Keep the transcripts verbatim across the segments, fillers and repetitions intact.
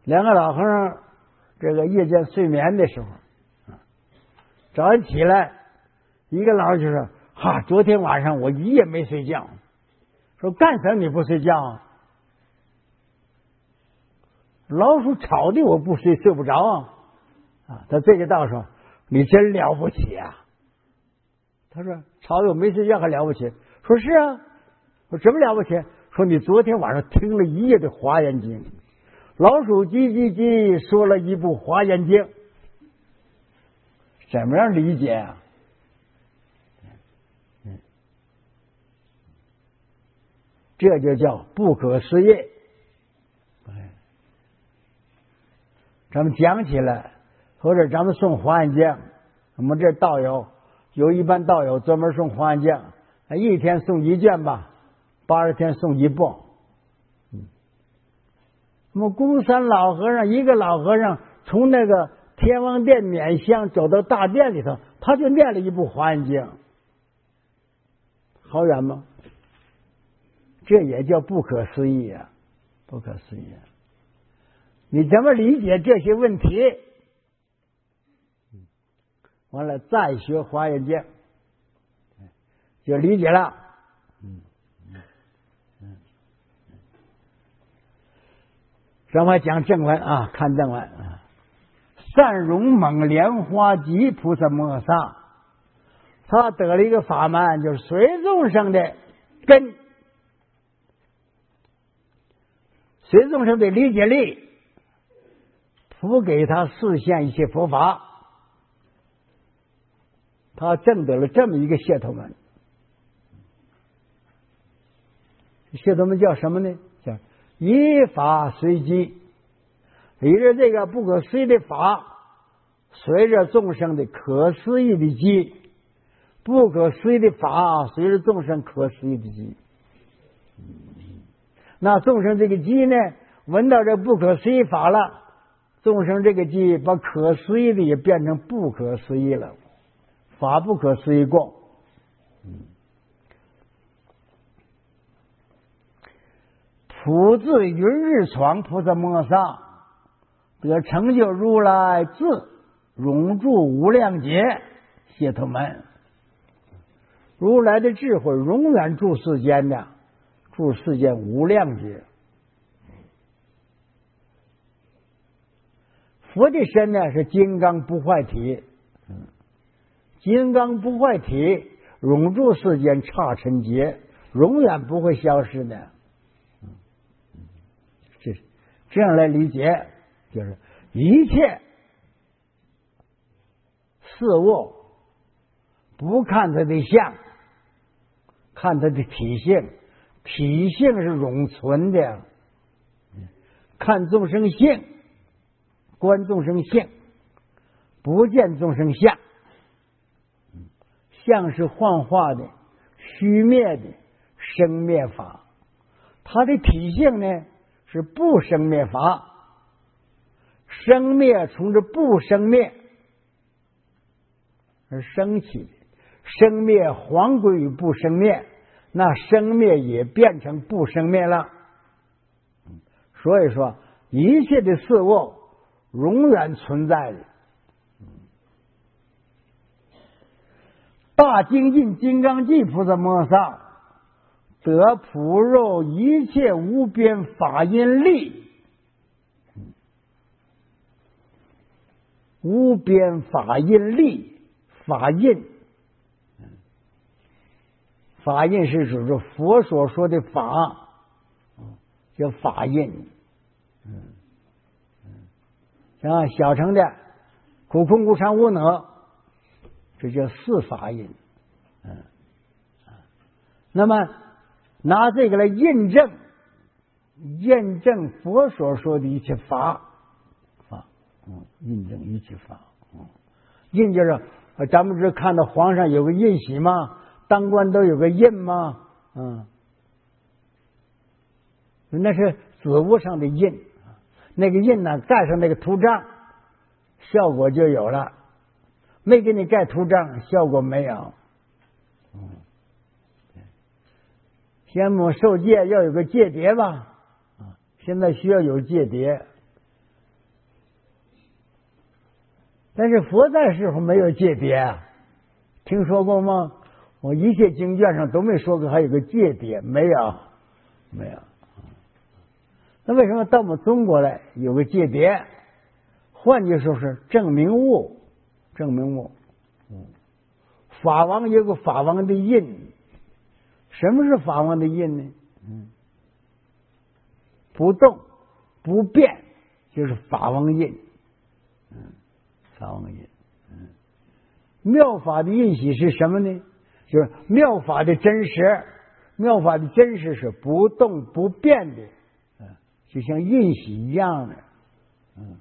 两个老和尚这个夜间睡眠的时候，早上起来，一个老就说：“哈，昨天晚上我一夜没睡觉。”说干什么你不睡觉啊？老鼠吵的我不睡，睡不着啊！啊，他这个道说：“你真了不起啊！”他说：“吵的我没睡觉还了不起？”说是啊，我怎么了不起？说你昨天晚上听了一夜的《华严经》，老鼠叽叽叽说了一部《华严经》，怎么样理解啊？嗯，这就叫不可思议。咱们讲起来，或者咱们送华严经，我们这道友有一班道友专门送华严经，一天送一卷吧，八十天送一部。嗯，那么公山老和尚一个老和尚从那个天王殿捻香走到大殿里头，他就念了一部华严经，好远吗？这也叫不可思议啊，不可思议啊！你怎么理解这些问题？完了再学华严经，就理解了。嗯嗯，咱们讲正文啊，看正文啊。善容猛莲花集菩萨摩诃萨，他得了一个法门，就是随众生的根，随众生的理解力，普给他示现一些佛法，他证得了这么一个解脱门。解脱门叫什么呢？叫依法随机，也就是这个不可思议的法，随着众生的可思议的机，不可思议的法随着众生可思议的机。那众生这个机呢，闻到这不可思议法了，众生这个机把可思议的也变成不可思议了，法不可思议共。普自云日闯菩萨摩诃萨，得成就如来智，永住无量劫解脱门。如来的智慧永远住世间的，住世间无量劫。佛的身呢是金刚不坏体，金刚不坏体永住世间刹尘劫，永远不会消失的。这这样来理解，就是一切事物不看它的相，看它的体性，体性是永存的，看众生性，观众生性，不见众生相。相是幻化的、虚灭的生灭法，它的体性呢是不生灭法，生灭从这不生灭而生起的，生灭还归于不生灭，那生灭也变成不生灭了。所以说一切的事物永远存在的。大精进金刚记菩萨摩诃萨得普入一切无边法印力，无边法印力，法印，法印是指着佛所说的法，叫法印。嗯嗯，像小乘的苦空无常无我，这叫四法印。嗯，那么拿这个来印证，印证佛所说的一切法，法，嗯，印证一切法，嗯，印就是咱们是看到皇上有个印玺吗？当官都有个印吗？嗯，那是子物上的印，那个印呢，盖上那个图章，效果就有了；没给你盖图章，效果没有。嗯，先我受戒要有个戒牒吧，啊，现在需要有戒牒， 但是佛在时候没有界别啊，听说过吗？我一切经卷上都没说过还有个界别，没有，没有。那为什么到我们中国来有个界别？换句说是证明物，证明物。嗯，法王有个法王的印，什么是法王的印呢？嗯，不动不变就是法王印。嗯，法王印。嗯，妙法的印喜是什么呢？就是妙法的真实，妙法的真实是不动不变的，嗯，就像印喜一样的。嗯，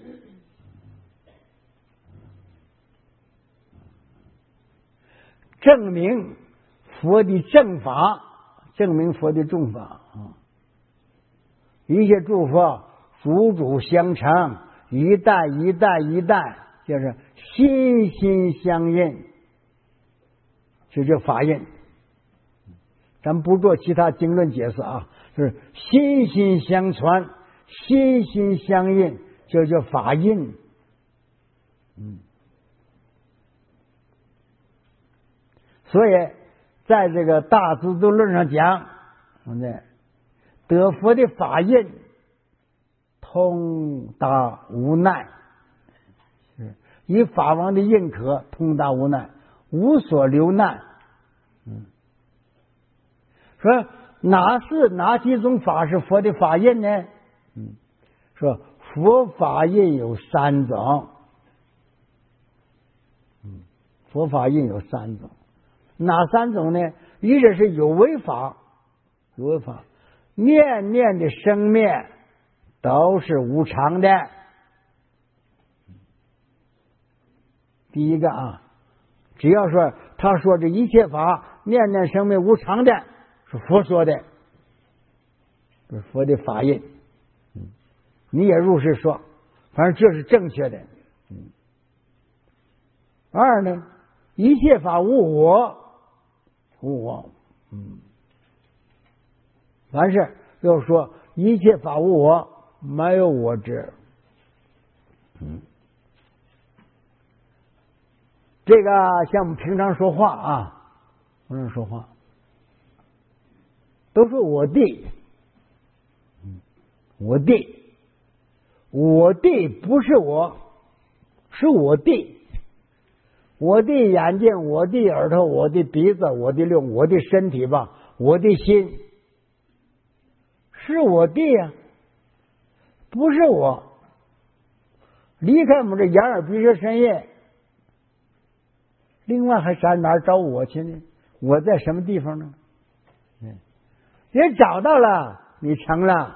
证明佛的正法，证明佛的正法啊！一切诸佛主主相承，一代一代一代，就是心心相印，这叫法印。咱们不做其他经论解释啊，就是心心相传，心心相印，就叫法印。嗯。所以，在这个大智度论上讲，得佛的法印，通达无奈，是以法王的印可通达无奈，无所留难。嗯，说哪是哪几种法是佛的法印呢？嗯，说佛法印有三种。嗯，佛法印有三种。哪三种呢？一个是有为法，有为法，念念的生灭都是无常的。第一个啊，只要说他说这一切法念念生灭无常的，是佛说的，是佛的法印。嗯，你也如是说，反正这是正确的。嗯，二呢，一切法无我。无我，嗯，凡是要说一切法无我，没有我执，嗯，这个像我们平常说话啊，平常说话，都说我弟，嗯，我弟，我弟不是我，是我弟。我的眼睛，我的耳朵，我的鼻子，我的六，我的身体吧，我的心，是我的呀，不是我。离开我们这眼耳鼻舌身业，另外还上哪儿找我去呢？我在什么地方呢？嗯，也找到了，你成了，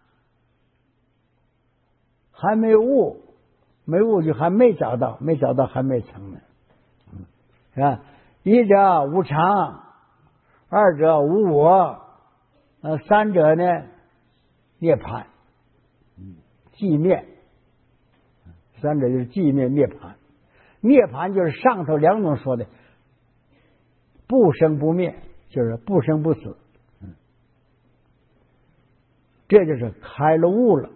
还没悟，没悟就还没找到，没找到还没成呢。是吧？一者无常，二者无我，呃，三者呢涅槃，寂灭。三者就是寂灭涅槃。涅槃就是上头两种说的，不生不灭，就是不生不死。嗯，这就是开了悟了。